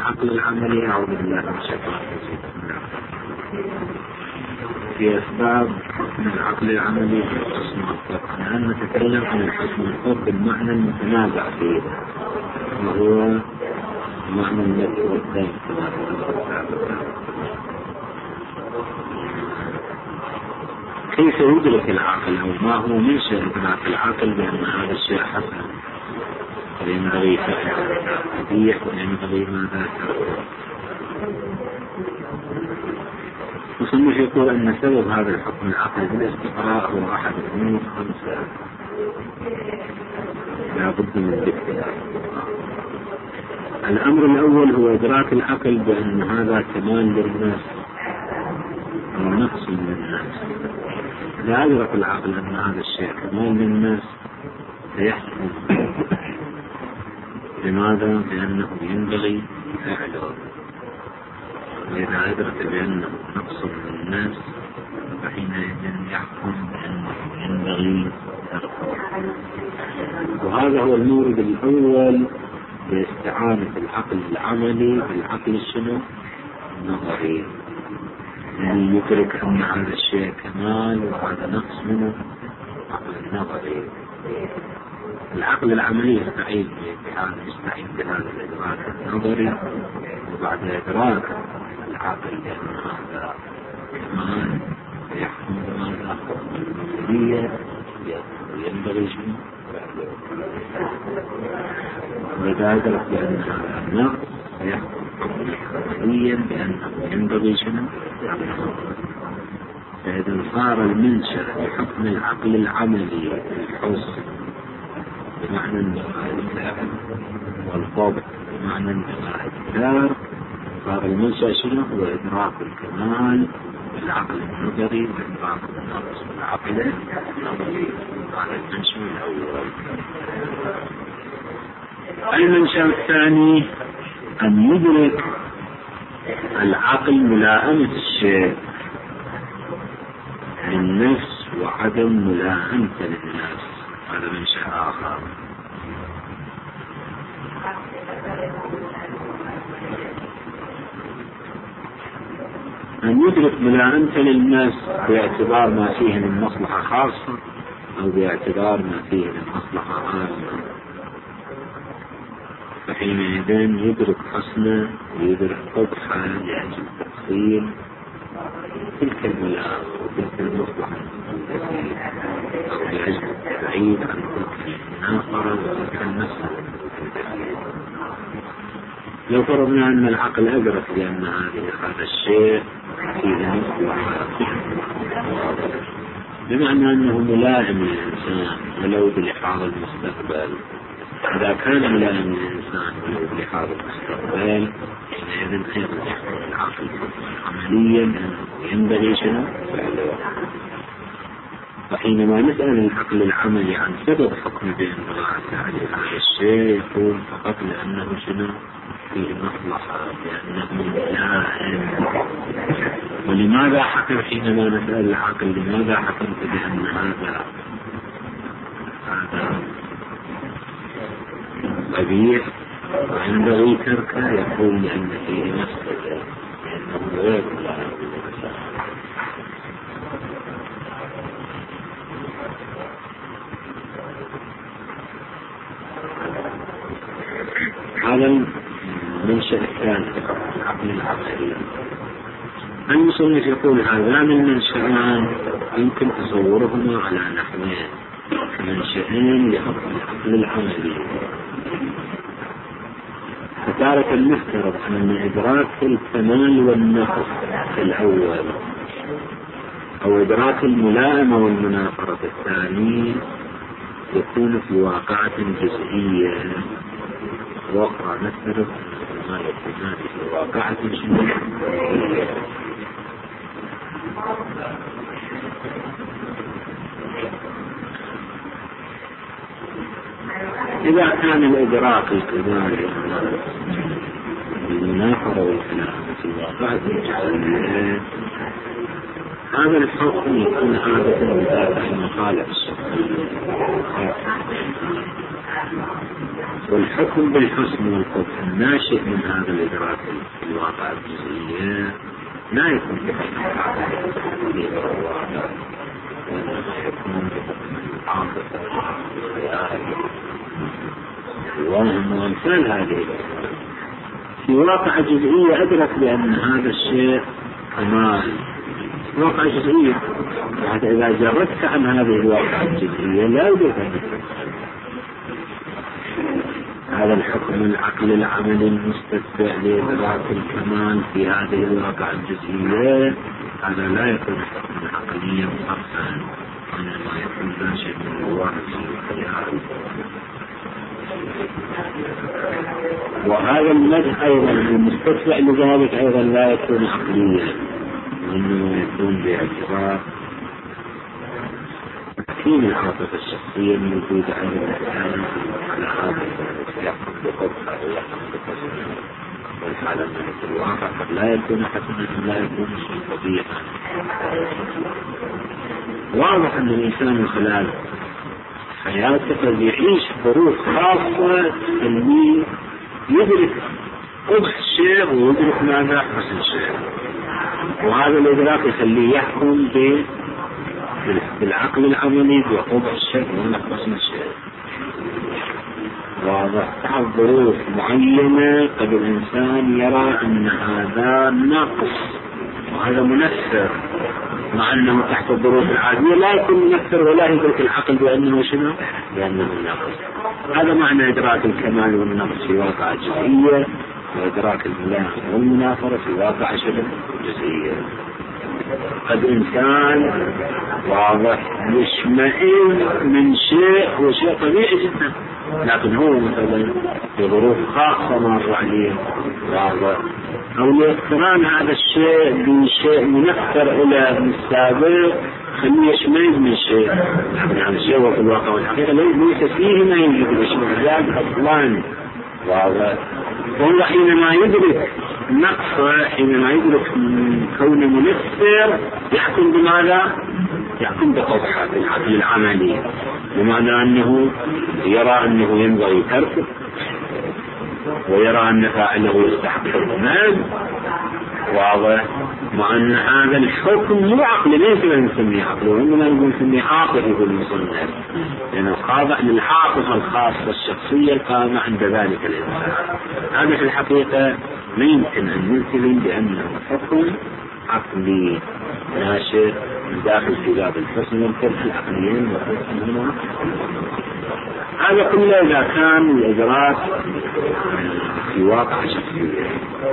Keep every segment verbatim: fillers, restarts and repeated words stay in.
العقل العملي. أعوذ بالله من الشيطان الرجيم. في أسباب من العقل العملي في الحسن والخلق. نحن نتكلم عن الحسن والخلق بالمعنى المتنازع فيه، وهو معنى الذي والثاني كما قلنا. كيف يدرك العقل أو ما هو منشأ إدراك العقل بأن هذا الشيء حسن وينبغي فعله قبيح وينبغي ماذا تركه؟ مصنف يقول أن سبب هذا الحكم العقلي بالاستقراء هو أحد الأمور خمسة لا بد من ذكرها. الأمر الأول هو إدراك العقل بأن هذا كمال للناس أو نقص للناس. إذا أدرك العقل أن هذا الشيء كمال للناس فيحكم. لماذا؟ لأنه ينبغي فعله. وإذا أدرك بأنه نقص للناس فحينئذ يحكم بأنه ينبغي تركه. وهذا هو المورد الأول باستعانة العقل العملي بالعقل الشنو؟ النظري، الذي يدرك أن هذا الشيء كمال وهذا نقص منه. العقل النظري. العقل العملي يستعين بهذا يستعين بهذا الإدراك النظري، وبعد إدراك العقل بأن هذا كمال يحكم بماذا؟ النظرية ينبغي شنو؟ وإذا أدرك بأن هذا نقص فيحكم حكميا بأنه ينبغي شنو؟ فإذا صار المنشأ بحكم العقل العملي الحسن بمعنى الفعل والضبط بمعنى الإدراك، صار المنشأ شنو؟ هو إدراك الكمال بالعقل النظري وإدراك النقص بالعقل النظري. هذا المنشأ الأول. المنشأ الثاني أن يدرك العقل ملائمة الشيء للنفس وعدم ملائمته للناس. هذا منشأ آخر. أن يدرك ملائمته للناس باعتبار ما فيه من مصلحة خاصة أو باعتبار ما فيه من مصلحة عامة، فحينئذ يدرك حسنه ويدرك قبحه لأجل تفصيل تلك الملائمة وتلك المصلحة أو لأجل التبعيد عن تلك الناقرة وتلك النفس. لو فرضنا أن العقل أدرك بأن هذا الشيء فيه مصلحة بمعنى أنه ملائم للإنسان ولو بلحاظ المستقبل، إذا كان ملائم للإنسان ولو بلحاظ المستقبل حينئذ أيضا يحكم العقل عمليا أنه ينبغي شنو؟ فعله. وحينما نسأل العقل العملي عن سبب حكم بإنبغاء فعل هذا الشيء يقول فقط لأنه شنو؟ فيه مصلحة، لأنه ملائم. ولماذا حكم حينما نسأل العقل لماذا حكمت بأن هذا هذا قبيح وينبغي تركه؟ يقول لأن فيه مفسدة، لأنه غير ملائم للإنسان. هذا المنشأ الثاني العقل العقلي. المصنف يقول هذان المنشأان يمكن تصورهما على نحوين منشأين لحكم العقل العملي. فتارة المفترض أن إدراك الكمال والنقص الأول أو إدراك الملائمة والمنافرة الثاني يكون في واقعة جزئية، وأخرى نفترض أن ما يكون في واقعة جزئية. إذا كان الإدراك الكمالي المنافرة والكلام في الواقعة الجزئية، هذا الحكم يكون عادة بدافع مخالف والحكم بالحسن والقبح الناشئ من هذا الإدراك في الواقع الجزئية لا يكون بحكم في الواقع، وإنما يكون عاطفة خيال وهم وأمثال هذه. في واقع جزئية أدرك بأن هذا الشيء كمال، واقع جزئية، حتى إذا جردت عن هذه الواقع الجزئية لا يوجد هذا الحكم العقل العملي المستتبع لإدراك الكمال في هذه الواقع الجزئية. هذا لا يكون حكما عقليا صرفا، وإنما يكون ناشئ من الوحي والخيال. وهذا المدح أيضا المستتبع لذلك أيضا لا يكون عقليا، وإنما يكون باعتبار تحكيم العاطفة الشخصية الموجودة عند الإنسان على هذا يحكم بقدرة ويحكم بقدرة. والحالة من الواقع قد لا يكون حسنا، لا يكون شيء طبيعا. واضح أن الإنسان خلال حياته قد يعيش ظروف خاصة اللي يدرك قبح الشيء ويدرك ماذا حسن الشيء، وهذا الإدراك يخليه يحكم بالعقل العملي بقبح الشيء وحسن الشيء. واضح. تحت ظروف معينة قد الإنسان يرى أن هذا ناقص وهذا منفر، مع أنه تحت الظروف العادية لا يكون منفر ولا يدرك العقل بأنه شنو؟ بأنه ناقص. هذا معنى إدراك الكمال والنقص في واقع الجزئية، وإدراك الملائمة والمنافرة في واقع شبه الجزئية. قد إنسان واضح يشمئز من شيء هو شيء طبيعي جدا، لكن هو مثلا في ظروف خاصة مر عليه واضح، أو يقتران هذا الشيء بشيء منفر إلى السابق خليه يشمئز من شيء، لكن هذا الشيء هو في الواقع والحقيقة ليس فيه ما يوجد الاشمئزاز أصلا واضح. وهو حينما يدرك نقصه، حينما يدرك كونه منفر، يحكم بماذا؟ يحكم بقبحه في العقل العملي، بمعنى أنه يرى أنه ينبغي تركه، ويرى أن فاعله يستحق الذنب واضح، مع أن هذا الحكم مو عقلي، ليس نسميه عقلي، وإنما نسميه عاطفي في المصنف، لأنه خاضع للعاطفة الخاصة الشخصية القائمة عند ذلك الإنسان. هذا في الحقيقة لا يمكن أن نلتزم بأنه حكم عقلي ناشئ داخل في باب الحسن والقبح العقليين والحسن هنا. هذا كله إذا كان الإدراك في واقع شخصية.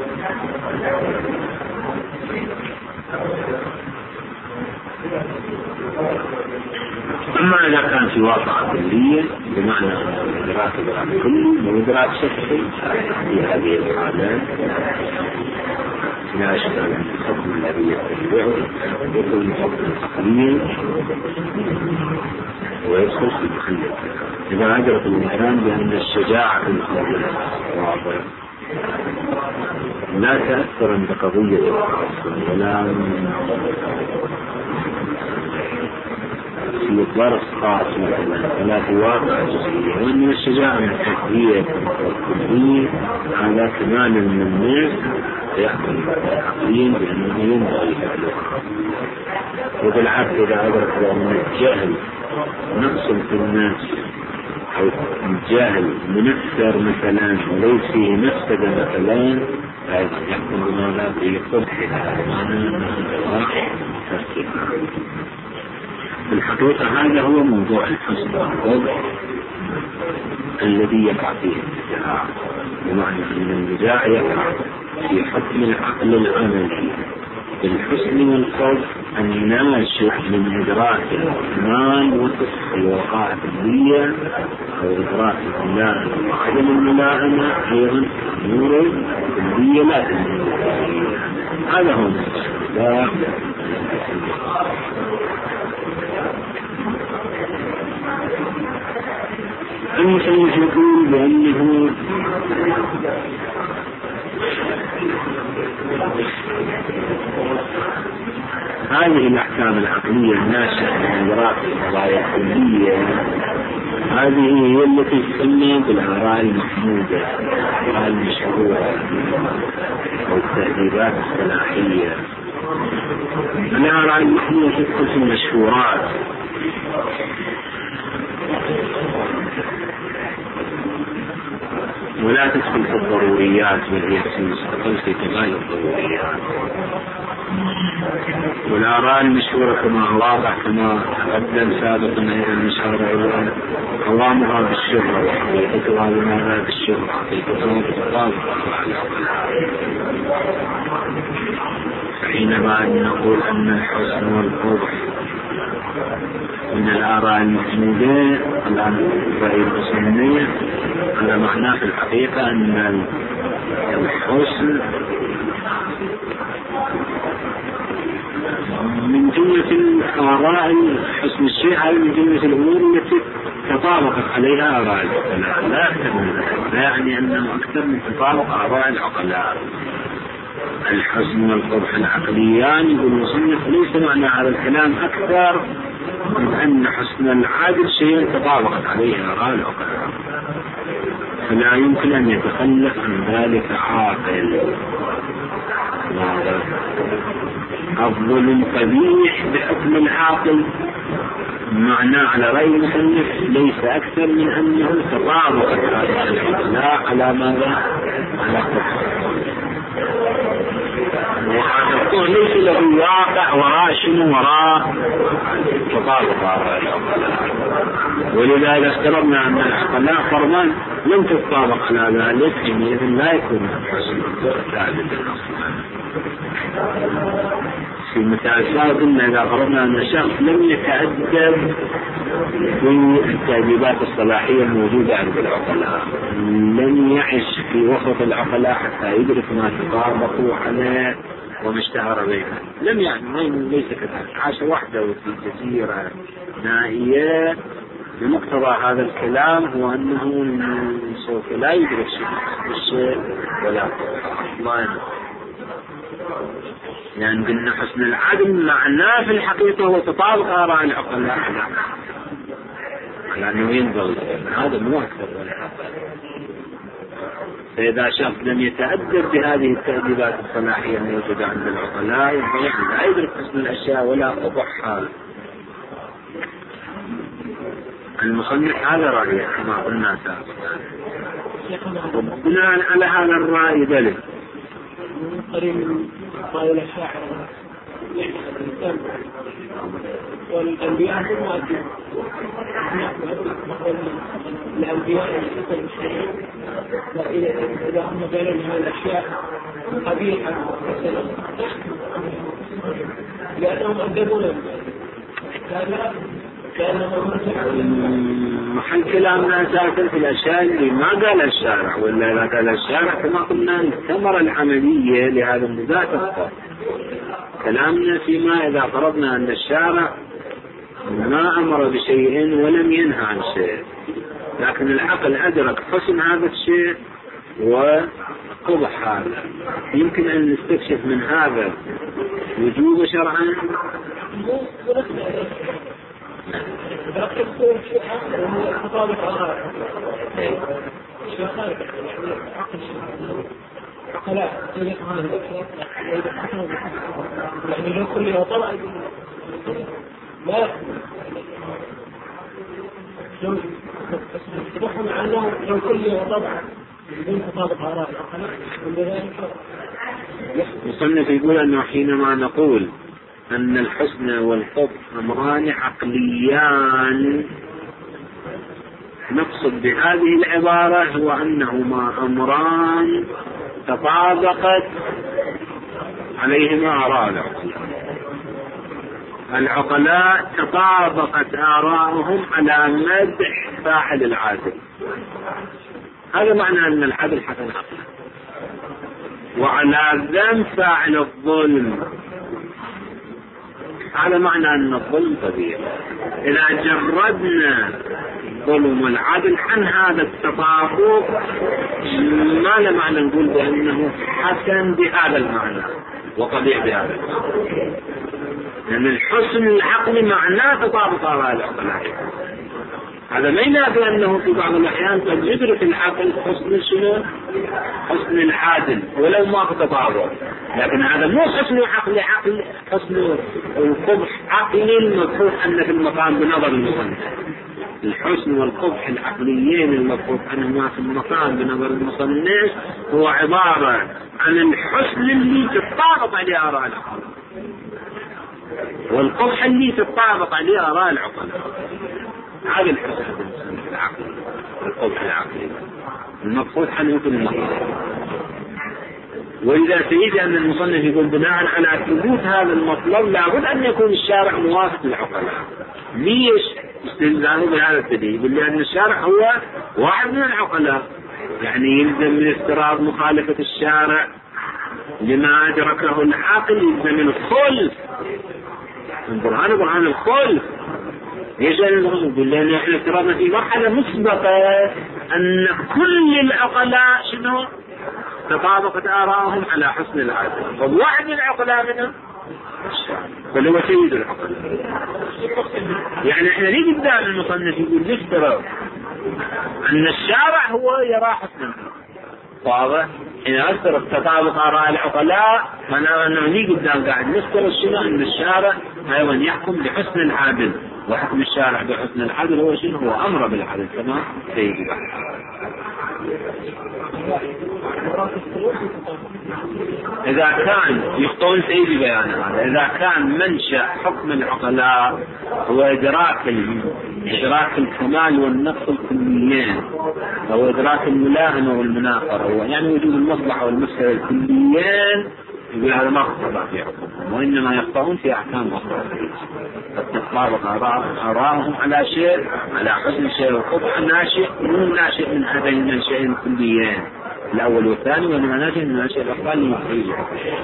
أما إذا كان في واقع كلية بمعنى الإدراك إدراك كلي وإدراك شخصي، في هذه الحالات لا أشكال أن الحكم الذي يتبعه يكون حكم عقليا ويدخل في محل. إذا أدرك الإنسان بأن الشجاعة الأولى واضح لا تأثر بقضية ولا في ظرف خاص مثلا ولا في واقع جزئية، وأن الشجاعة من التكبير والكلية هذا كمان من الناس يحكم عقليا بأنه ينبغي فعله. وبالعكس إذا أدرك بأن الجهل نقص في الناس أو الجاهل منفر مثلا وليس فيه مفسدة مثلا، أيضا يحكم بماذا؟ بقبح هذا في الحقيقة. هذا هو موضوع الحسن والقبح الذي يقع فيه النزاع، بمعنى أن النزاع يقع في حكم العقل العملي بالحسن والقبح الناشئ من إدراك الكمال والقبح الواقع الكلية أو إدراك الملائمة وعدم الملائمة أيضا أمور كلية لا تنزل. هذا هو النزاع. المصنف يقول بأنه هذه الأحكام العقلية الناشئة من إدراك القضايا الكلية هذه هي التي تسمى بالآراء المحمودة، الآراء المشهورة أو التأديبات الصلاحية. الآراء المحمودة تدخل في المشهورات، ولا تدخل في الضروريات، وهي تدخل في كمال الضروريات. والآراء المشهورة كما واضح كما تقدم سابقا إلى المشارع قوامها بالشهرة وحقيقتها لماذا بالشهرة، حقيقتها بالطاقة على العقلاء. فحينما نقول أن الحسن والقبح من الآراء المحمودة الآن الرأي الحسنية، هذا معناه في الحقيقة أن الحسن من جملة الآراء، حسن الشيء هذا من جملة الأمور التي تطابقت عليها آراء العقلاء، لا أكثر من ذلك، لا يعني أنه أكثر من تطابق آراء العقلاء. الحسن والقبح العقليان يقول المصنف ليس معنى هذا الكلام أكثر من أن حسن العادل شيء تطابقت عليه آراء العقلاء، فلا يمكن أن يتخلف عن ذلك عاقل. الظلم قبيح بحكم العاقل معناه على رأي المصنف ليس أكثر من أنه تطابقت هذه العقلاء على ماذا؟ على قبح. وهذا القول ليس له واقع وراء شنو وراء تطابق آراء العقلاء، ولذا افترضنا أن العقلاء فرضا لم تتطابق على ذلك، حينئذ لا يكون الحسن ثابت أصلا. في مثال سابق إذا فرضنا أن الشخص لم يتأدب في التأديبات الصلاحية الموجودة عند العقلاء، لم يعش في وسط العقلاء حتى يدرك ما تطابقوا عليه وما اشتهر بينه، لم يعني ليس كذلك، عاش وحده في جزيرة نائية. بمقتضى هذا الكلام هو أنه سوف لا يدرك شيء ولا أصلا، لأن قلنا حسن العدل معناه في الحقيقة هو تطابق آراء العقلاء على أنه ينبغي، هذا مو أكثر ولا أقل. فإذا شخص لم يتأدب بهذه التأديبات الصلاحية الموجودة عند العقلاء ينبغي لا يدرك حسن الأشياء ولا قبحها. المصنف هذا رأيه كما قلنا سابقا، وبناء على هذا الرأي دليل قريب من قائل الشاعر والأنبياء هم مؤدين، الأنبياء إذا هم بينوا هذه الأشياء قبيحة لأنهم أدبون محل كلامنا أساسا في الأشياء اللي ما قال الشارع، ولا إذا قال الشارع كما قلنا الثمرة العملية لهذا النزاع تبقى. كلامنا فيما إذا فرضنا أن الشارع ما أمر بشيء ولم ينهى عن شيء، لكن العقل أدرك حسن هذا الشيء وقبح هذا، يمكن أن نستكشف من هذا وجوب شرعا. يعني لو كل يوم طلع لا لو تفهم عنه لو كل يوم طلع بدون تطابق آراء العقلاء. مصنف يقول أنه حينما نقول أن الحسن والقبح أمران عقليان نقصد بهذه العبارة هو أنهما أمران تطابقت عليهما آراء العقلاء. العقلاء تطابقت آراءهم على مدح فاعل العدل، هذا معنى أن العدل حسن عقلا، وعلى ذم فاعل الظلم، هذا معنى أن الظلم قبيح. إذا جردنا الظلم والعدل عن هذا التطابق ما له معنى نقول بأنه حسن بهذا المعنى وقبيح بهذا المعنى، لأن الحسن العقلي معناه تطابق آراء العقلاء. هذا ما ينافي أنه في بعض الأحيان قد يدرك العقل حسن شنو؟ حسن العادل ولو ما في تطابق، لكن هذا مو حسن عقل عقل حسن القبح عقلي المفروض أن في المقام بنظر المصنف. الحسن والقبح العقليين المفروض أنهما في المقام بنظر المصنف هو عبارة عن الحسن اللي تتطابق عليه آراء العقل والقبح اللي تتطابق عليه آراء العقل. هذا الحسن العقلي القبح العقلي المفروض حنه في المقام. وإذا تريد أن المصنف يقول بناء على ثبوت هذا المطلب لابد أن يكون الشارع موافق للعقلاء. ليش استدلاله بهذا الدليل؟ لأن الشارع هو واحد من العقلاء، يعني يلزم من افتراض مخالفة الشارع لما أدركه العقل، يلزم الخلف من برهان برهان الخلف. ايش الغرض؟ لأن احنا افترضنا في مرحلة مسبقة أن كل العقلاء شنو؟ تطابقت آراءهم على حسن العادل، فواحد من العقلاء منهم بل هو سيد العقلاء. يعني احنا ليه قدام المصنف يقول نفترض أن الشارع هو يرى حسنا واضح؟ حين أفترض تطابق آراء العقلاء معناه أنه ليه قدام قاعد نفترض شنو؟ أن الشارع أيضا يحكم بحسن العادل، وحكم الشارع بحسن العدل هو شنو؟ هو أمر بالعدل كما سيدي بحث. إذا كان يخطون سيدي بيان هذا، إذا كان منشأ حكم العقلاء هو إدراك إدراك الكمال والنقص الكليين أو إدراك الملائمة والمناقرة، يعني وجود المصلحة والمفسدة الكليين، يقول هذا ما خطأ في حكمهم، وإنما يخطئون في أحكام أخرى. تتطابق آراءهم على شيء، على حسن شيء وقبح ناشئ مو ناشئ من هذين المنشئين الكليين الأول والثاني، وإنما ناشئ من المنشئ الأفضل المفيد.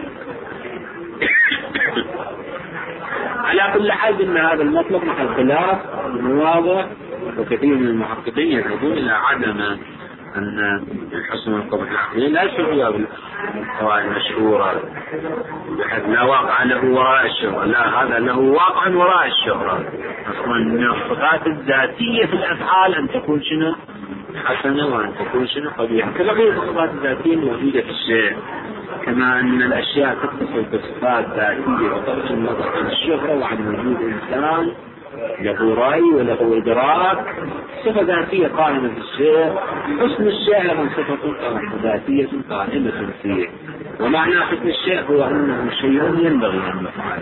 على كل حال إن هذا المطلب محل خلاف واضح، وكثير من المحققين يذهبون إلى عدم أن الحسن والقبح العقلي لا يشبه بالقواعد المشهورة بحيث لا واقع له وراء الشهرة، لا، هذا له واقع وراء الشهرة. أصلا من الصفات الذاتية في الأفعال أن تكون شنو؟ حسنة، وأن تكون شنو؟ قبيحة، كبقية الصفات الذاتية موجودة في الشيء، كما أن الأشياء تتصل بصفات ذاتية وترجع النظر عن الشهرة وعن وجود إنسان له رأي وله إدراك، صفة ذاتية قائمة في الشيء. حسن الشيء أيضا صفة ذاتية قائمة فيه، ومعنى حسن الشيء هو أنه شيء ينبغي أن يفعل.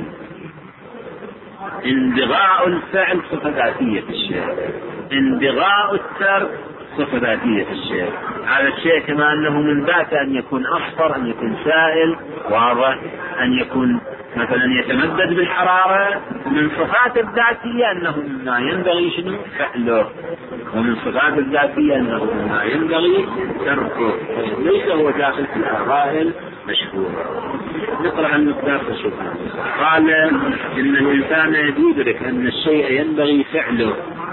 انبغاء الفعل صفة ذاتية في الشيء، انبغاء الترك صفة ذاتية في الشيء. هذا الشيء كما أنه من ذاته أن يكون أصفر، أن يكون سائل واضح، أن يكون مثلا يتمدد بالحرارة، من صفات الذاتية أنه ما ينبغي شنو فعله، ومن صفات الذاتية أنه ما ينبغي تركه، ليس هو داخل في الأرائل مشهورة. نقرأ المقدار فشوفنا. قال إن الإنسان يدرك أن الشيء ينبغي فعله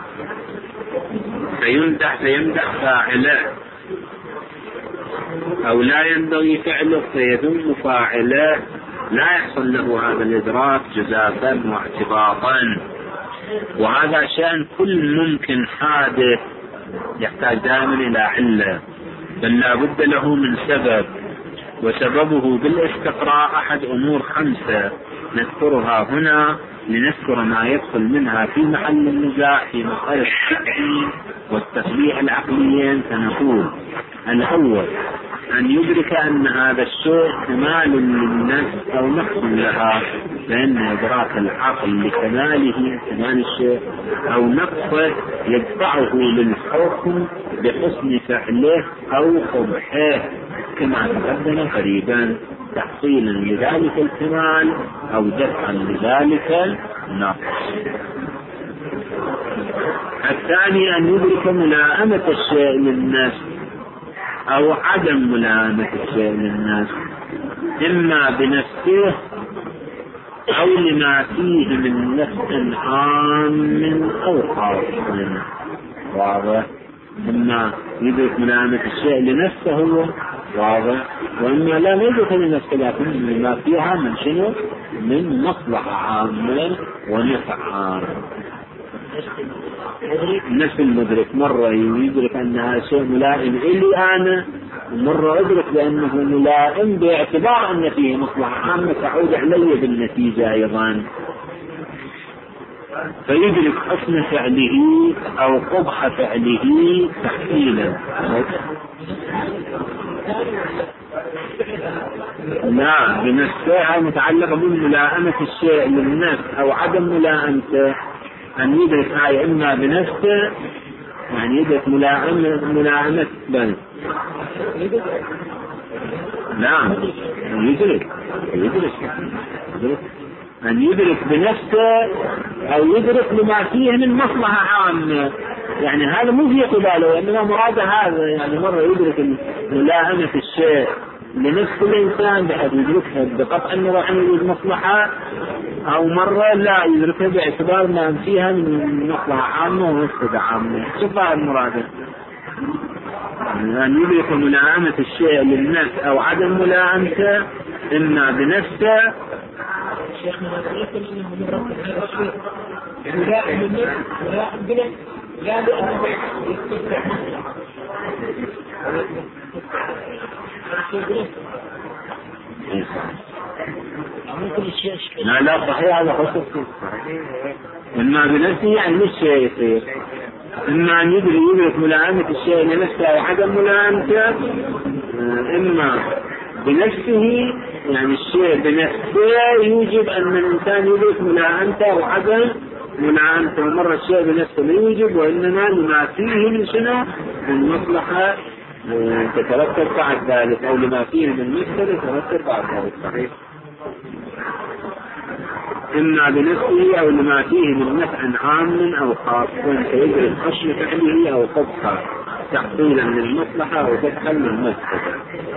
فيمدح فيمدح فاعله، أو لا ينبغي فعله فيذم فاعله، لا يحصل له هذا الإدراك جزافا واعتباطا. وهذا شأن كل ممكن حادث يحتاج دائما إلى علة، بل لا بد له من سبب، وسببه بالاستقراء أحد أمور خمسة نذكرها هنا لنذكر ما يدخل منها في محل النزاع في مسألة التحكيم والتطبيع العقليين. فنقول الأول أن يدرك أن هذا الشيء كمال للنفس أو نقص لها، لأن إدراك العقل لكماله كمال الشيء أو نقصه يدفعه للحكم بحسن فعله أو قبحه كما تقدم قريبا، تحصيلا لذلك الكمال أو دفعا لذلك النقص. الثاني أن يدرك ملائمة الشيء للنفس أو عدم ملائمة الشيء للنفس، إما بنفسه أو لما فيه من نفس عام أو خاص. واضح؟ إما يدرك ملائمة الشيء لنفسه هو واضح، وإما لا يدرك لنفسه لكن لما فيها من شنو؟ من مصلحة عامة ونفع عام. نفس المدرك مرة يدرك أنها شيء ملائم إلي أنا، ومرة أدرك بأنه ملائم باعتبار أن فيه مصلحة عامة تعود علي بالنتيجة أيضا، فيدرك حسن فعله أو قبح فعله تحصيلا. لا، بنفسها متعلقة بملائمة الشيء للنفس أو عدم ملائمته، أن يدرك هاي إما بنفسه يعني يدرك ملائمة ملائمة بل لا يدرك يدرك يدرك أن يدرك بنفسه أو يدرك لما فيه من مصلحة عامة، يعني هذا مو في قباله، وإنما مراد هذا يعني مرة يدرك ملائمة الشيء لنفس الإنسان بحيث يدركها بقطع النظر عن المصلحة، أو مرة لا يدركها باعتبار ما فيها من مصلحة عامة ومفسدة عامة. شوف هذا المراد، أن يدرك ملائمة الشيء للنفس أو عدم ملائمته إما بنفسه. شيخنا يقول انه مرتب هذا الشيء يعني لا بالنفس ولا بالنفس، لا لانه يستطيع لا لا صحيح هذا خصوصي، إما بنفسه يعني مش شيء يصير، إما أن يدرك يدرك ملائمة الشيء لنفسه أو عدم ملائمته، إما بنفسه يعني الشيء بنفسه يوجب أن الإنسان يدرك ملائمته وعدم ملائمته، ومرة الشيء بنفسه لا يوجب، وإنما لما فيه من شنو من مصلحة تترتب بعد ذلك، أو لما فيه من مفسدة تترتب بعد ذلك. صحيح، إما بنفسه أو لما فيه من نفع عام أو خاص، فيدرك حسن فعله أو قبحه تحصيلا للمصلحة أو دفعا للمفسدة.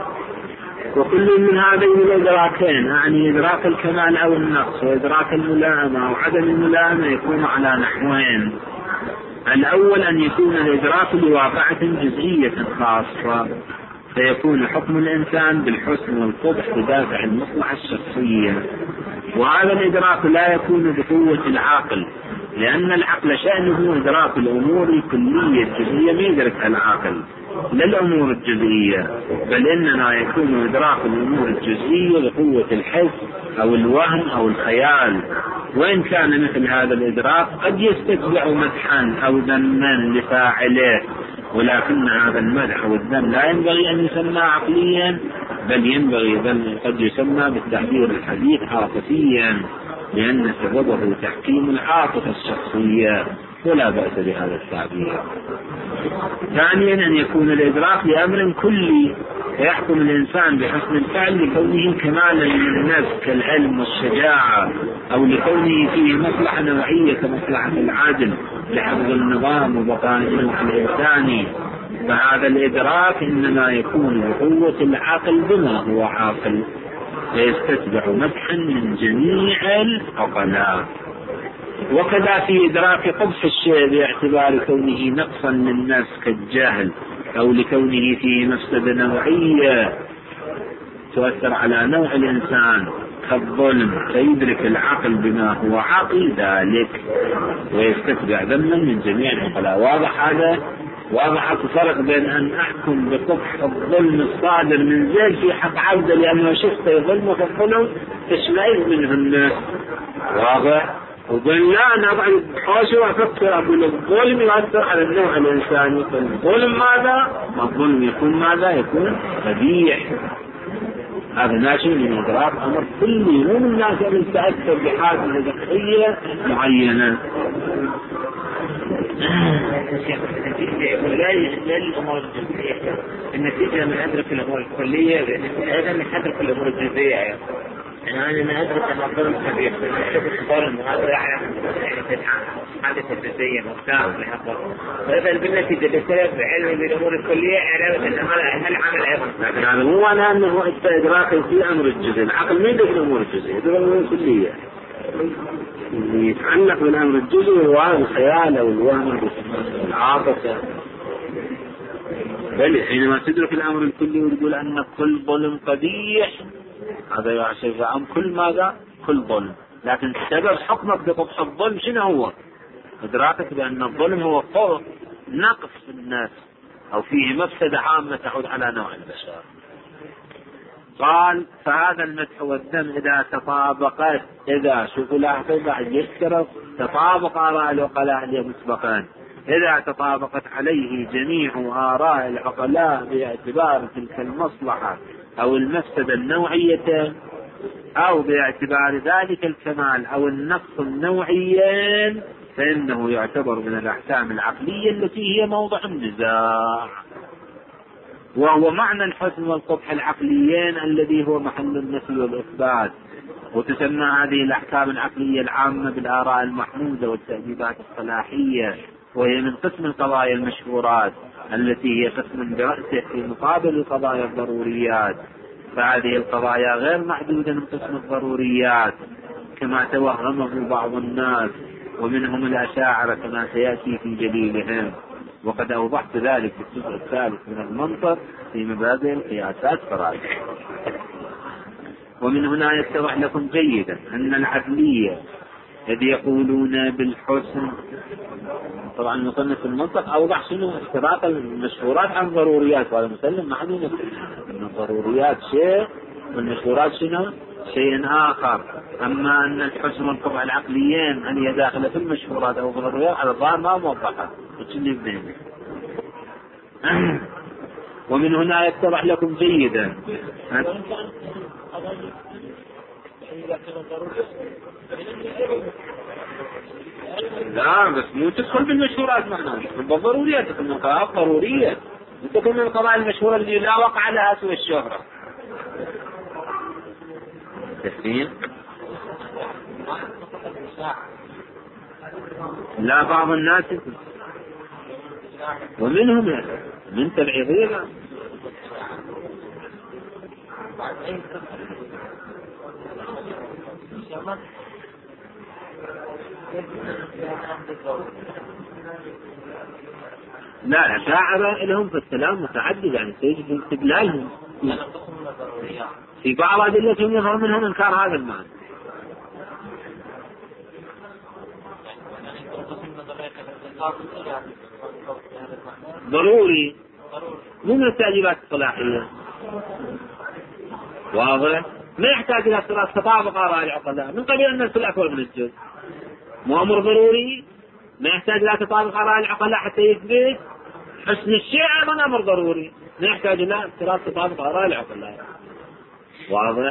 وكل من هذين الإدراكين يعني إدراك الكمال أو النقص وإدراك الملائمة أو عدم الملائمة يكون على نحوين. الأول أن يكون الإدراك لواقعة جزئية خاصة، فيكون حكم الإنسان بالحسن والقبح بدافع المصلحة الشخصية، وهذا الإدراك لا يكون بقوة العقل، لأن العقل شأنه إدراك الأمور الكلية الجزئية ما يدركها العقل لا الأمور الجزئية، بل إننا يكون إدراك الأمور الجزئية بقوة الحس أو الوهم أو الخيال. وإن كان مثل هذا الإدراك قد يستتبع مدحا أو ذما لفاعله، ولكن هذا المدح والذم لا ينبغي أن يسمى عقليا، بل ينبغي بل قد يسمى بالتعبير الحديث عاطفيا، لأن سببه تحكيم العاطفة الشخصية، ولا بأس بهذا التعبير. ثانيا أن يكون الإدراك لأمر كلي، فيحكم الإنسان بحسن الفعل لكونه كمالا للنفس كالعلم والشجاعة، أو لكونه فيه مصلحة نوعية كمصلحة العدل لحفظ النظام وبقاء النوع الإنساني. فهذا الإدراك إنما يكون بقوة العقل بما هو عاقل، فيستتبع مدحا من جميع العقلاء. وكذا في إدراك قبح الشيء باعتبار كونه نقصا للنفس كالجهل، أو لكونه فيه مفسدة نوعية تؤثر على نوع الإنسان كالظلم، فيدرك العقل بما هو عاقل ذلك ويستتبع ذما من جميع العقلاء. واضح هذا؟ واضح الفرق بين أن أحكم بقبح الظلم الصادر من زيد في حق عبده لأنه شخص يظلمه في الظلم تشمئز منه الناس، واضح؟ وبين لا أنا أقعد حاشي وأفكر أقول الظلم يؤثر على النوع الإنساني، الظلم ماذا؟ الظلم يكون ماذا؟ يكون قبيح. هذا ناشئ من إدراك أمر كلي، مو من الناس اللي تأثر بحادثة ذكرية معينة. ولا يشمل الأمور الجزئية، النتيجة من أدرك الأمور الكلية أيضا من أدرك الأمور الجزئية. يعني أنا أدرك أن الظلم كبير، شوف الظلم هذا يعني حادثة جزئية مفتاح لهذا، وإذا بالنتيجة بسبب علمي بالأمور الكلية علامة أن هذا العمل أيضا. لكن هذا مو معناه أنه إدراك في أمر الجزئي، العقل ما يدرك الأمور الجزئية، يدرك الأمور الكلية. اللي يتعلق بالأمر الجزئي هو الخيال أو الوهم والعاطفة. بل حينما تدرك الأمر الكلي وتقول أن كل ظلم قبيح، هذا يعشف عن كل ماذا؟ كل ظلم. لكن سبب حكمك بقبح الظلم شنو هو؟ إدراكك بأن الظلم هو فوق نقص الناس أو فيه مفسدة عامة تعود على نوع البشر. قال فهذا المدح والذم إذا تطابقت، إذا شوفوا لاحظوا بعد يذكر تطابق آراء العقلاء مسبقا، إذا تطابقت عليه جميع آراء العقلاء باعتبار تلك المصلحة أو المفسدة النوعية أو باعتبار ذلك الكمال أو النقص النوعيين، فإنه يعتبر من الأحكام العقلية التي هي موضع النزاع، وهو معنى الحسن والقبح العقليين الذي هو محل النفي والإثبات. وتسمى هذه الأحكام العقلية العامة بالآراء المحمودة والتأديبات الصلاحية، وهي من قسم القضايا المشهورات التي هي قسم برأسه في مقابل القضايا الضروريات. فهذه القضايا غير محدودة من قسم الضروريات كما توهمه بعض الناس، ومنهم الأشاعرة كما سيأتي في جليلهم، وقد أوضحت ذلك في الجزء الثالث من المنطق في مبادئ القياسات فرائض. ومن هنا يتضح لكم جيدا أن العدلية إذ يقولون بالحسن، طبعا المصنف في المنطق أوضح شنو اشتراط المشهورات عن ضروريات، وهذا مسلم ما حد ينكر أن الضروريات شيء والمشهورات شنو شيء آخر. أما أن الحسن والقبح العقليين أن هي داخلة في المشهورات أو الضروريات على الظاهر ما موضحة. ومن هنا يتضح لكم جيدا لا بس مو تدخل بالمشهورات، معناه بالضروريات، تكون من القضايا ضرورية، تكون من القضايا المشهورة اللي لا وقع لها سوى الشهرة. تفهيم؟ لا بعض الناس ومنهم من تبعيضين لا الأشاعرة لهم في السلام متعدد، يعني سيجد استدلالهم في بعض أدلتهم يظهر منهم إنكار هذا المعنى. ضروري مو من التأديبات الصلاحية، واضح؟ ما يحتاج إلى افتراض تطابق آراء العقلاء من قبل أن نرسل أكبر من الجزء، مو أمر ضروري ما يحتاج إلى تطابق آراء العقلاء حتى يثبت حسن الشيء، أيضا أمر ضروري ما يحتاج إلى افتراض تطابق آراء العقلاء، واضح؟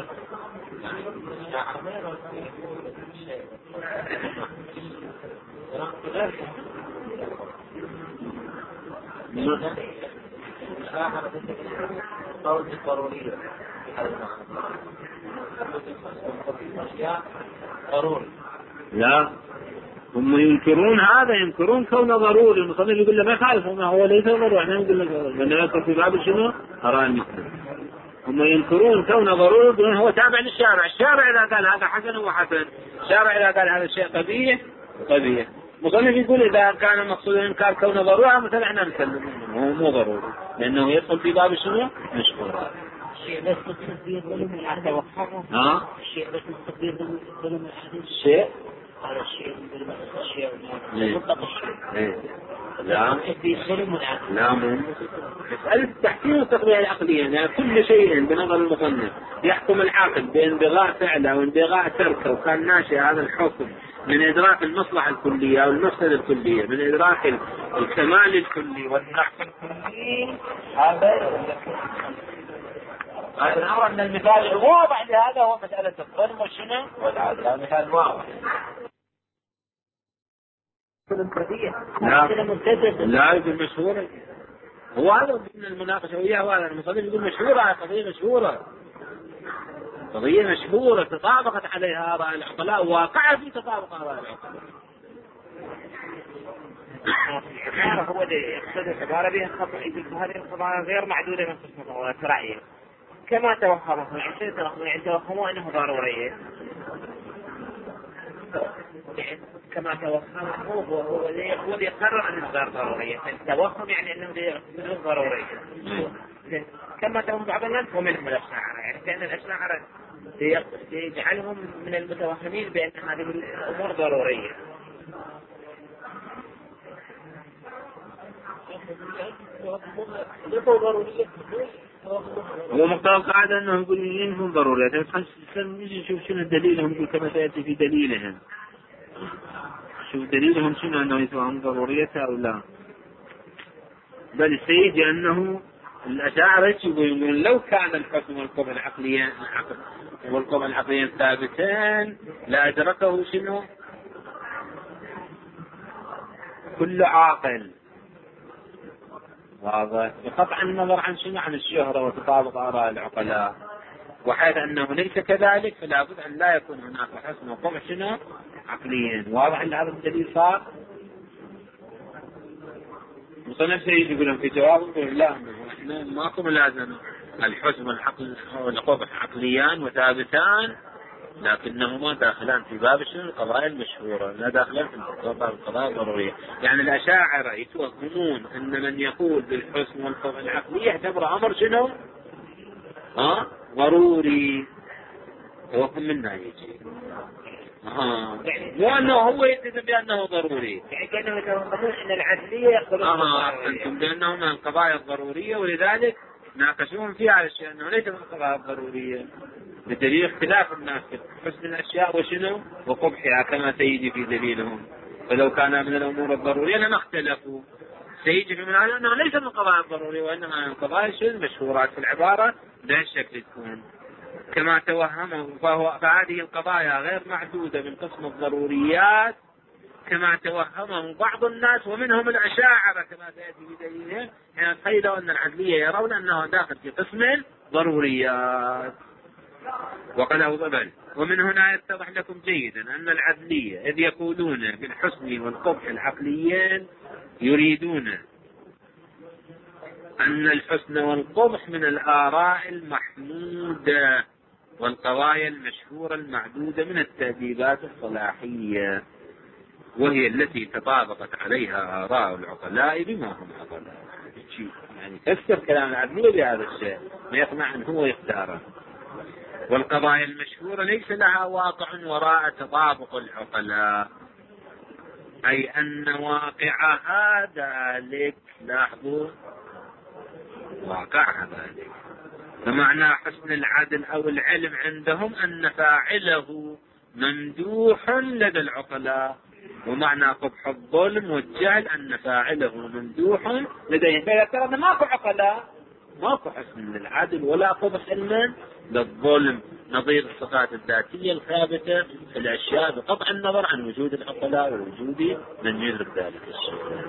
لا هم ينكرون هذا، ينكرون كونه ضروري. المصنف يقول له ما يخالف، ما هو ليس ضروري، احنا نقول له لأنه يدخل في باب شنو آراء المسلم. هم ينكرون كونه ضروري، هو تابع للشارع. الشارع إذا قال هذا حسن هو حسن، الشارع إذا قال هذا الشيء قبيح قبيح. المصنف يقول إذا كان المقصود الإنكار كونه ضروري مثلا احنا نسلم، هو مو ضروري لأنه يدخل في باب شنو مشهور. الشيء بس التكبير ظلم العادة وحرم. ها؟ الشيء بس التكبير ظلم العادة. الشيء؟ هذا الشيء ظلم الشيء. إيه. مطلق الشيء. إيه. لا. التكبير ظلم العادة. لا مو. مسألة التحكيم والتقبيح العقلية، يعني كل شيء بنظر المصنف يحكم العاقل بانبغاء فعله وانبغاء تركه، وكان ناشئ هذا الحكم من إدراك المصلحة الكلية أو المفسدة الكلية، من إدراك الكمال الكلي والنقص الكلي. هذا هذا الأمر أن المثال الواضح لهذا هو مسألة الظلم والشنو والعدل، هذا مثال واضح. لا لا يقول مشهورة، هو هذا من المناقشة وياه، وهذا المصنف يقول مشهورة، قضية مشهورة، قضية مشهورة تطابقت عليها آراء العقلاء، واقعة في تطابق آراء العقلاء. هو يقصد العبارة بها خطأ، يقول هذه القضايا غير معدودة من قسم القضايا الشرعية كما توهموا، يعني توهموا أنه ضرورية، كما توهموا هو هو هو يقرر أنه غير ضرورية، التوهم يعني أنه غير ضرورية، كما توهم بعض الناس ومنهم الأشاعرة، يعني كأن الأشاعرة يجعلهم من المتوهمين بأن هذه الأمور ضرورية. هو مقتضى القاعدة أنهم يقولون ينفون ضروريات. خلص نجي نشوف شنو دليلهم، يقول كما سيأتي في دليلهم. شوف دليلهم شنو أنه يسوون ضرورية أو لا. بل السيد أنه الأشاعرة يقولون لو كان الحكم والقبح العقليين والقبح العقليين ثابتين لأدركه شنو كل عاقل. واضح؟ بقطع النظر عن شنو عن الشهرة وتطابق آراء العقلاء، وحيث أنه ليس كذلك فلا بد أن لا يكون هناك حسن وقبح شنو عقليين. واضح أن هذا الدليل صار مصنف سيد يقولون في جواب لا احنا ماكو ملازمة الحسن والعقل والقبح عقليان وثابتان لكنهما داخلان في باب شنو القضايا المشهورة لا داخلان في القضايا الضرورية. يعني الأشاعرة يتوهمون أن من يقول بالحسن والقبح العقلي يعتبر أمر شنو ها ضروري. توهم منا يجي اه مو انه هو يلتزم بانه ضروري، يعني كانه يتوهمون ان العدليه يقبلون اه انتم بانه من القضايا الضروريه ولذلك ناقشوهم فيها على الشيء انه ليس من القضايا الضروريه بدليل اختلاف الناس في حسن الاشياء وشنو وقبحها كما سيجي في دليلهم. فلو كان من الامور الضروريه لما اختلفوا. سيجي في من هذا انه ليس من القضايا الضروريه وانما من القضايا المشهورات في العباره بهالشكل تكون كما توهموا. فهو فهذه القضايا غير معدودة من قسم الضروريات كما توهمه بعض الناس ومنهم الأشاعرة كما سيأتي في دليلهم حين تخيلوا أن العدلية يرون أنه داخل في قسم ضروريات. وقد أوضبل ومن هنا يتضح لكم جيدا أن العدلية إذ يقولون بالحسن والقبح العقليين يريدون أن الحسن والقبح من الآراء المحمودة والقضايا المشهورة المعدودة من التأديبات الصلاحية، وهي التي تطابقت عليها آراء العقلاء بما هم عقلاء. يعني تفسر كلام العدلية بهذا الشيء ما يقنع أن هو يختاره. والقضايا المشهورة ليس لها واقع وراء تطابق العقلاء، أي أن واقعها ذلك. لاحظوا واقعها ذلك. فمعنى حسن العدل أو العلم عندهم أن فاعله ممدوح لدى العقلاء، ومعنى قبح الظلم والجهل أن فاعله ممدوح لديهم. فإذا ترى ماكو عقلاء ماكو حسن للعدل ولا قبح علما للظلم نظير الصفات الذاتية الثابتة في الأشياء بقطع النظر عن وجود العقلاء ووجود من يدرك ذلك الشيء.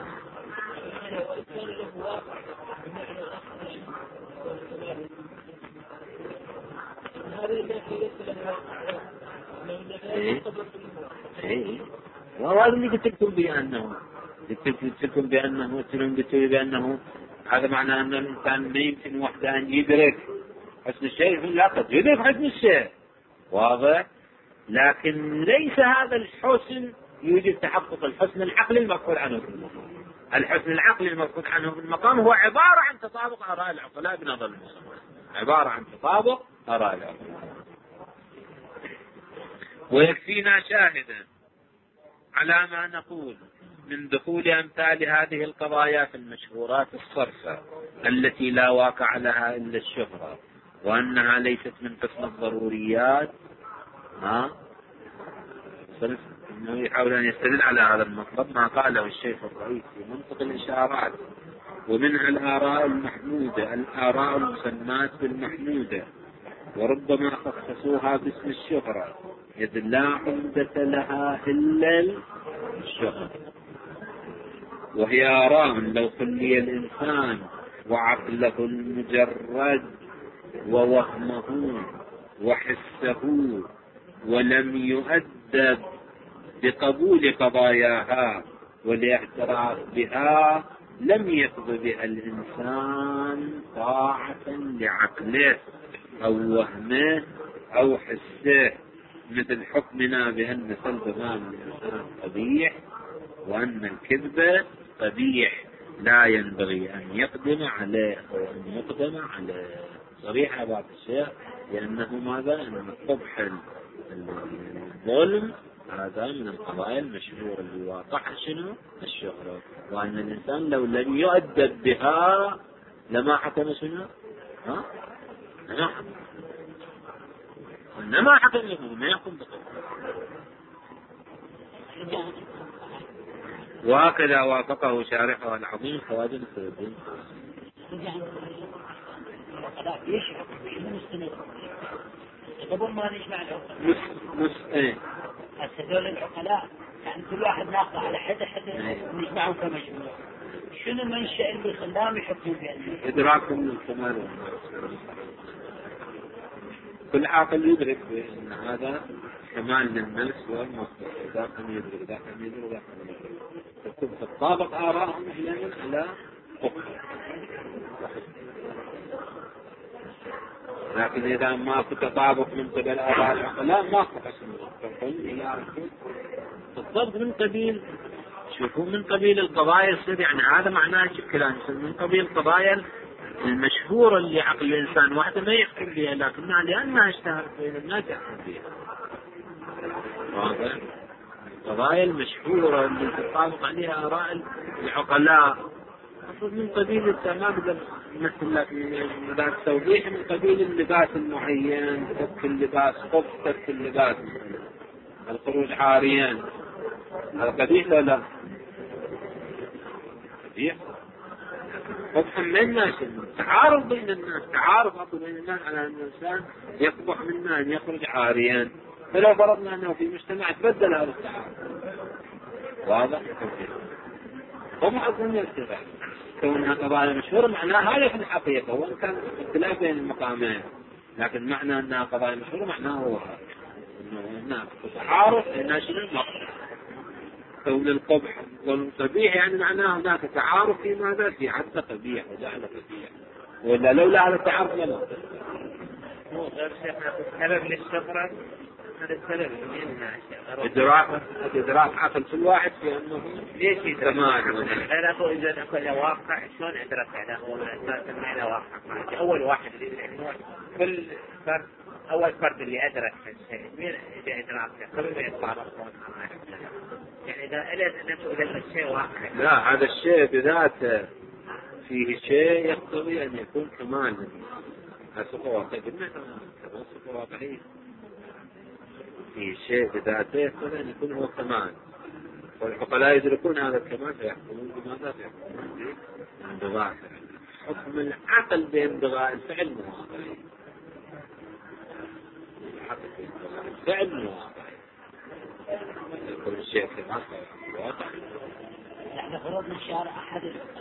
ايه ايه وهذا اللي قلت لكم بأنه قلت لكم بأنه قلت بأنه هذا معناه أن الإنسان ما يمكن وحده أن يدرك حسن الشيء لا قد يدرك حسن الشيء واضح، لكن ليس هذا الحسن يوجد تحقق الحسن العقلي المفقود عنه في المقام. الحسن العقلي المفقود عنه في المقام هو عبارة عن تطابق آراء العقلاء بنظر المصنف، عبارة عن تطابق آراء العقلاء. ويكفينا شاهدا على ما نقول من دخول أمثال هذه القضايا في المشهورات الصرفة التي لا واقع لها إلا الشهرة، وأنها ليست من قسم الضروريات. ها صرف إنه يحاول أن يستدل على هذا المطلب ما قاله الشيخ الرئيس في منطق الإشارات، ومنها الآراء المحمودة الآراء المسمات بالمحمودة، وربما خصصوها باسم الشهرة إذ لا عمدة لها إلا الشهرة، وهي آراء لو خلي الإنسان وعقله المجرد ووهمه وحسه ولم يؤدب بقبول قضاياها والاعتراف بها لم يقض بها الإنسان طاعة لعقله أو وهمه أو حسه، مثل حكمنا بأن سلب مال الإنسان قبيح وأن الكذب قبيح لا ينبغي أن يقدم عليه أو أن يقدم عليه. صريحة بعض الشيء لأنه ماذا؟ أن قبح الظلم هذا من القضايا المشهورة اللي واقعها شنو؟ الشهرة، وأن الإنسان لو لم يؤدب بها لما حكم شنو؟ ها؟ لما حكم إنما حكم له ما يحكم بقوله. وهكذا وافقه شارحه العظيم خواجة نصر الدين. يشرب مستمر قبل ما نجمع العقلاء مس مس ايه هذول العقلاء يعني كل واحد ناقض على حد حد نجمعهم كمجموعة. شنو المنشأ اللي خلاهم يحكموا بأنه إدراكهم من الكمال. كل عاقل يدرك بأن هذا كمال للنفس والمصدر، إذا كان يدرك إذا كان يدرك إذا كان يدرك تتطابق آراءهم أحيانا على قبح، لكن إذا ما في تطابق من قبل آراء العقلاء ما في بالضبط من قبيل شوفوا من قبيل القضايا الصدق، يعني هذا معناه كلام من قبيل القضايا المشهورة اللي عقل الإنسان واحدة ما يحكم بها، لكنها لأنها اشتهرت بين الناس يحكم بها. واضح؟ القضايا المشهورة اللي تطابق عليها آراء العقلاء من قبيل التمام مثل لك التوضيح من قبيل اللباس المعين، فك اللباس خبز فك اللباس، الخروج عاريان، هذا قبيح ولا لا؟ قبيح. قبح من الناس، تعارض بين الناس، تعارض أصل بين الناس على أن الإنسان يقبح منا أن يخرج عاريان، فلو فرضنا أنه في مجتمع تبدل هذا التعارض. واضح؟ هم أظن يرتفع كونها قضايا مشهورة معناها هذا في الحقيقة، وإن كان اختلاف بين المقامين، لكن معنى أنها قضايا مشهورة معناه هو أنه هناك تعارض الناس المقصود كون القبح والقبيح، يعني معناه هناك تعارض في ماذا؟ في حتى قبيح وجعل قبيح، ولا لولا هذا التعارض لما هو غير شيخنا السبب للشهرة هذا السبب إدراك إدراك عقل كل واحد في أنه ليش كمان أنا أقول إذا أقول واقع شلون أدرك هذا هو من أساس ما له واقع. أول واحد اللي يعني كل فرد أول فرد اللي أدرك الشيء مين إذا إدراكه قبل ما يتعرف يعني إذا أدرك نفسه إذا الشيء واقع. لا هذا الشيء بذاته فيه شيء يقتضي أن يكون كمال. هذا صفة واقعية قلنا كمان صفة واقعية في شيء بذاته يقتضي أن يكون هو كمال، والعقلاء يدركون هذا الكمال فيحكمون بماذا؟ يحكمون بانبغاء حكم العقل بانبغاء الفعل مو واقعي. العقل بانبغاء الفعل مو واقعي، يكون الشيء كمال واقعي. يعني فرضنا الشارع أحد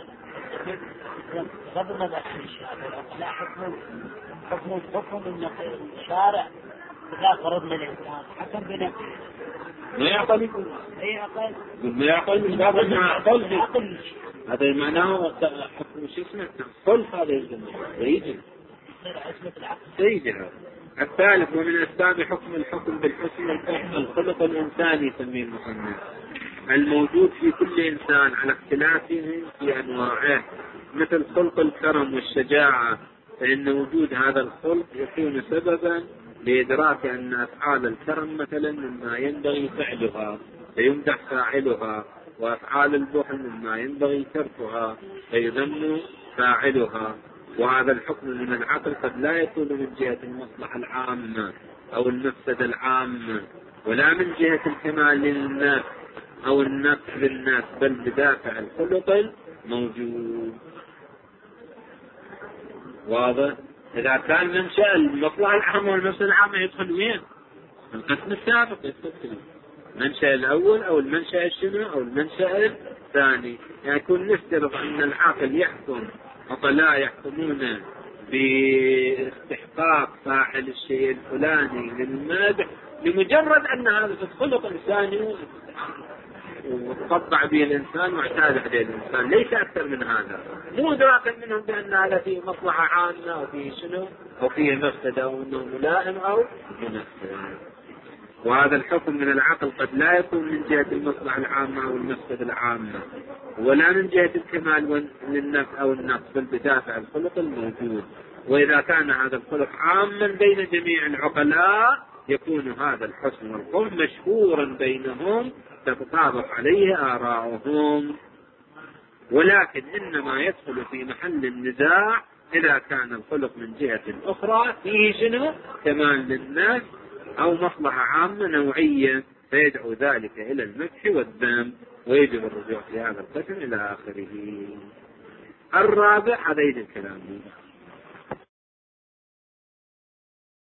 بغض النظر عن الشارع لا حكم حكم الحكم ان الشارع إذا فرضنا الإنسان حكم بنفسه ما يعقل يقول أي عقل ما يعقل من باب ما عقل، هذا معناه حكم شو اسمه خلف هذا الجميع سيجن سيجن. الثالث ومن أسباب حكم الحكم بالحسن والقبح الخلق الإنساني يسميه المصنف الموجود في كل إنسان على اختلافه في أنواعه، مثل خلق الكرم والشجاعة، فإن وجود هذا الخلق يكون سببا لإدراك أن أفعال الكرم مثلا مما ينبغي فعلها فيمدح فاعلها، وأفعال البخل مما ينبغي تركها فيذم فاعلها. وهذا الحكم من العقل قد لا يكون من جهة المصلحة العامة أو المفسدة العامة، ولا من جهة الكمال للنفس أو النفس للناس، بل بدافع الخلق الموجود. واضح؟ إذا كان منشأ المصلحة العامة والمفسدة العامة يدخل وين؟ القسم السابق يدخل المنشأ الأول أو المنشأ الشنو أو المنشأ الثاني. يعني يكون نفترض أن العاقل يحكم عقلاء يحكمون باستحقاق فاعل الشيء الفلاني للمدح لمجرد أن هذا الخلق إنساني وتطبع به الإنسان واعتاد عليه الإنسان، ليس أكثر من هذا، مو إدراكا منهم بأن هذا فيه مصلحة عامة أو فيه شنو أو فيه مفسدة أو أنه ملائم أو منفسد. وهذا الحكم من العقل قد لا يكون من جهة المصلحة العامة أو المفسدة العامة، ولا من جهة الكمال للنفس أو النقص، بل بدافع الخلق الموجود. وإذا كان هذا الخلق عاما بين جميع العقلاء يكون هذا الحسن والقبح مشهورا بينهم تتطابق عليه آراؤهم. ولكن إنما يدخل في محل النزاع إذا كان الخلق من جهة أخرى فيه شنو كمال للناس أو مصلحة عامة نوعية، فيدعو ذلك إلى المدح والذم، ويجب الرجوع في هذا القسم إلى آخره. الرابع هذين الكلام